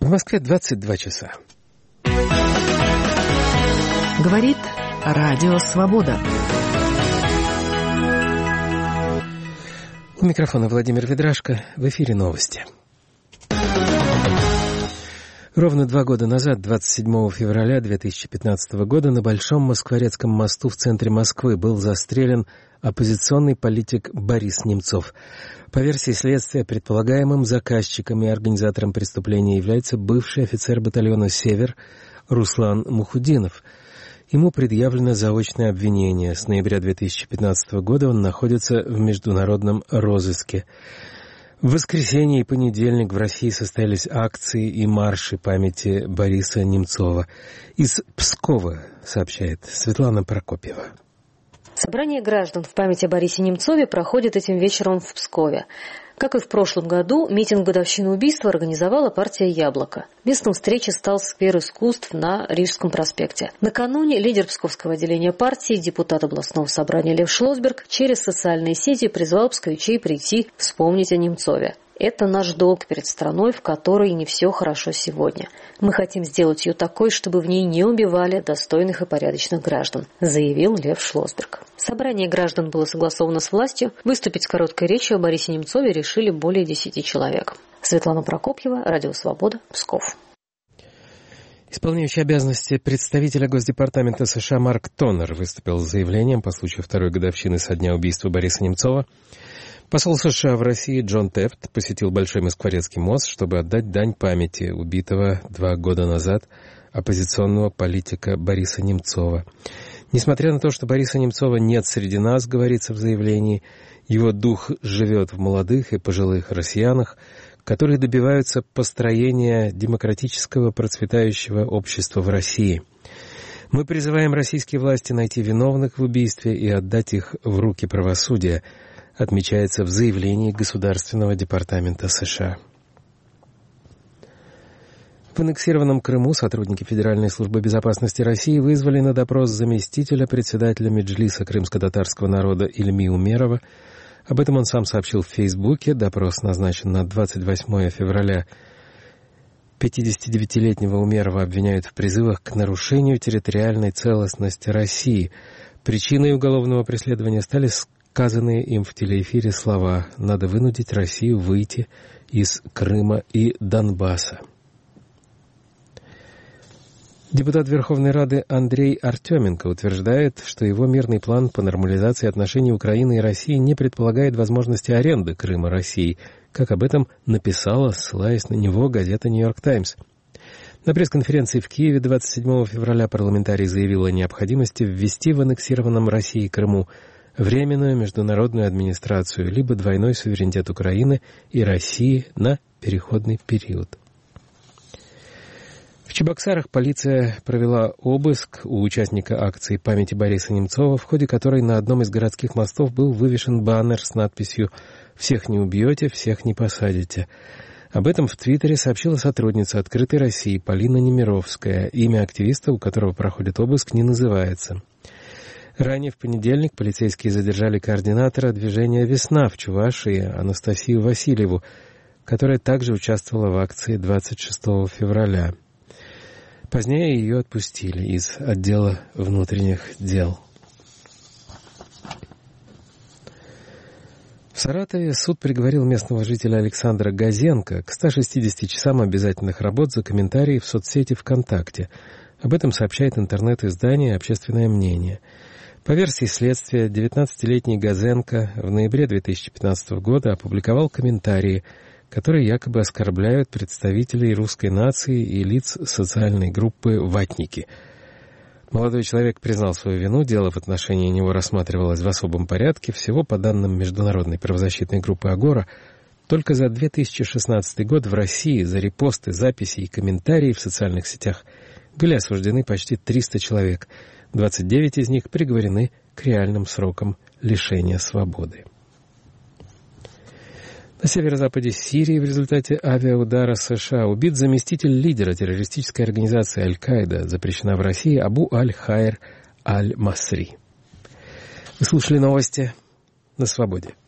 В Москве 22 часа. Говорит Радио Свобода. У микрофона Владимир Ведрашко. В эфире новости. Ровно 2 года назад, 27 февраля 2015 года, на Большом Москворецком мосту в центре Москвы был застрелен оппозиционный политик Борис Немцов. По версии следствия, предполагаемым заказчиком и организатором преступления является бывший офицер батальона «Север» Руслан Мухудинов. Ему предъявлено заочное обвинение. С ноября 2015 года он находится в международном розыске. В воскресенье и понедельник в России состоялись акции и марши памяти Бориса Немцова. Из Пскова, сообщает Светлана Прокопьева. Собрание граждан в память о Борисе Немцове проходит этим вечером в Пскове. Как и в прошлом году, митинг в годовщину убийства организовала партия «Яблоко». Местом встречи стал сквер искусств на Рижском проспекте. Накануне лидер Псковского отделения партии, депутат областного собрания Лев Шлосберг через социальные сети призвал псковичей прийти вспомнить о Немцове. Это наш долг перед страной, в которой не все хорошо сегодня. Мы хотим сделать ее такой, чтобы в ней не убивали достойных и порядочных граждан, заявил Лев Шлосберг. Собрание граждан было согласовано с властью. Выступить с короткой речью о Борисе Немцове решили более 10 человек. Светлана Прокопьева, Радио Свобода, Псков. Исполняющий обязанности представителя Госдепартамента США Марк Тоннер выступил с заявлением по случаю 2-й годовщины со дня убийства Бориса Немцова. Посол США в России Джон Тефт посетил Большой Москворецкий мост, чтобы отдать дань памяти убитого 2 года назад оппозиционного политика Бориса Немцова. Несмотря на то, что Бориса Немцова нет среди нас, говорится в заявлении, его дух живет в молодых и пожилых россиянах, которые добиваются построения демократического процветающего общества в России. Мы призываем российские власти найти виновных в убийстве и отдать их в руки правосудия, отмечается в заявлении Государственного департамента США. В аннексированном Крыму сотрудники Федеральной службы безопасности России вызвали на допрос заместителя председателя Меджлиса крымско-татарского народа Ильми Умерова. Об этом он сам сообщил в Фейсбуке. Допрос назначен на 28 февраля. 59-летнего Умерова обвиняют в призывах к нарушению территориальной целостности России. Причиной уголовного преследования стали сказанные им в телеэфире слова «Надо вынудить Россию выйти из Крыма и Донбасса». Депутат Верховной Рады Андрей Артеменко утверждает, что его мирный план по нормализации отношений Украины и России не предполагает возможности аренды Крыма России, как об этом написала, ссылаясь на него, газета «Нью-Йорк Таймс». На пресс-конференции в Киеве 27 февраля парламентарий заявил о необходимости ввести в аннексированном России Крыму временную международную администрацию, либо двойной суверенитет Украины и России на переходный период. В Чебоксарах полиция провела обыск у участника акции памяти Бориса Немцова, в ходе которой на одном из городских мостов был вывешен баннер с надписью «Всех не убьете, всех не посадите». Об этом в Твиттере сообщила сотрудница «Открытой России» Полина Немировская. Имя активиста, у которого проходит обыск, не называется. Ранее в понедельник полицейские задержали координатора движения «Весна» в Чувашии Анастасию Васильеву, которая также участвовала в акции 26 февраля. Позднее ее отпустили из отдела внутренних дел. В Саратове суд приговорил местного жителя Александра Газенко к 160 часам обязательных работ за комментарии в соцсети ВКонтакте. Об этом сообщает интернет-издание «Общественное мнение». По версии следствия, 19-летний Газенко в ноябре 2015 года опубликовал комментарии, которые якобы оскорбляют представителей русской нации и лиц социальной группы «Ватники». Молодой человек признал свою вину, дело в отношении него рассматривалось в особом порядке. Всего, по данным международной правозащитной группы «Агора», только за 2016 год в России за репосты, записи и комментарии в социальных сетях были осуждены почти 300 человек. 29 из них приговорены к реальным срокам лишения свободы. На северо-западе Сирии в результате авиаудара США убит заместитель лидера террористической организации Аль-Каида, запрещена в России, Абу Аль-Хайр Аль-Масри. Вы слушали новости на свободе.